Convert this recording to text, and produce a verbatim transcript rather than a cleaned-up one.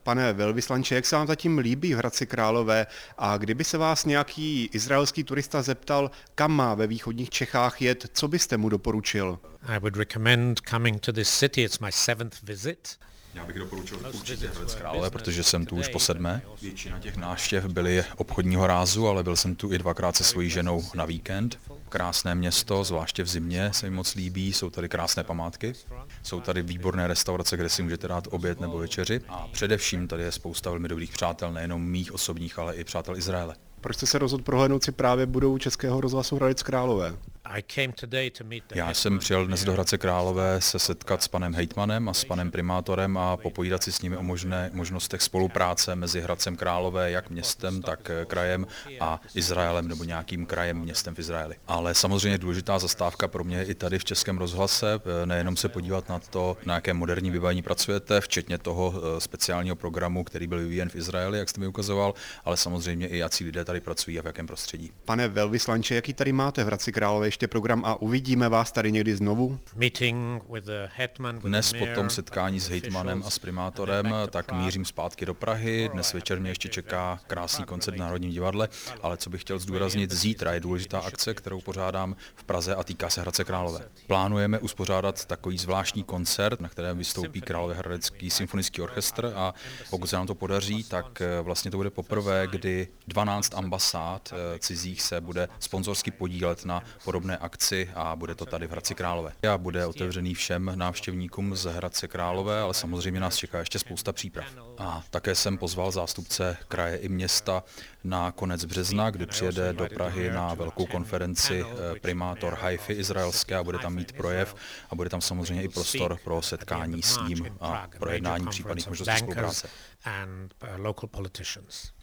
Pane velvyslanče, jak se vám zatím líbí v Hradci Králové a kdyby se vás nějaký izraelský turista zeptal, kam má ve východních Čechách jet, co byste mu doporučil? I would recommend coming to this city. It's my seventh visit. Já bych doporučil určitě Hradec Králové, protože jsem tu už po sedmé. Většina těch návštěv byly obchodního rázu, ale byl jsem tu i dvakrát se svojí ženou na víkend. Krásné město, zvláště v zimě se mi moc líbí, jsou tady krásné památky, jsou tady výborné restaurace, kde si můžete dát oběd nebo večeři a především tady je spousta velmi dobrých přátel, nejenom mých osobních, ale i přátel Izraele. Proč jste se rozhodl prohlédnout si právě budovu Českého rozhlasu Hradec Králové? Já jsem přijel dnes do Hradce Králové se setkat s panem hejtmanem a s panem primátorem a popovídat si s nimi o možné, možnostech spolupráce mezi Hradcem Králové, jak městem, tak krajem a Izraelem nebo nějakým krajem městem v Izraeli. Ale samozřejmě důležitá zastávka pro mě je i tady v Českém rozhlase, nejenom se podívat na to, na jaké moderní vybavení pracujete, včetně toho speciálního programu, který byl vyvíjen v Izraeli, jak jste mi ukazoval, ale samozřejmě i jací lidé tady pracují a v jakém prostředí. Pane velvyslanče, jaký tady máte v Hradci Králové ještě program a uvidíme vás tady někdy znovu? Dnes po tom setkání s hejtmanem a s primátorem tak mířím zpátky do Prahy. Dnes večer mě ještě čeká krásný koncert v Národním divadle, ale co bych chtěl zdůraznit, zítra je důležitá akce, kterou pořádám v Praze a týká se Hradce Králové. Plánujeme uspořádat takový zvláštní koncert, na kterém vystoupí Královéhradecký symfonický orchestr a pokud se nám to podaří, tak vlastně to bude poprvé, kdy dvanáct ambasád cizích se bude sponzorsky podílet na podobné akci a bude to tady v Hradci Králové. A bude otevřený všem návštěvníkům z Hradce Králové, ale samozřejmě nás čeká ještě spousta příprav. A také jsem pozval zástupce kraje i města na konec března, kdy přijede do Prahy na velkou konferenci primátor Haify izraelské a bude tam mít projev a bude tam samozřejmě i prostor pro setkání s ním a projednání případných možností spolupráce.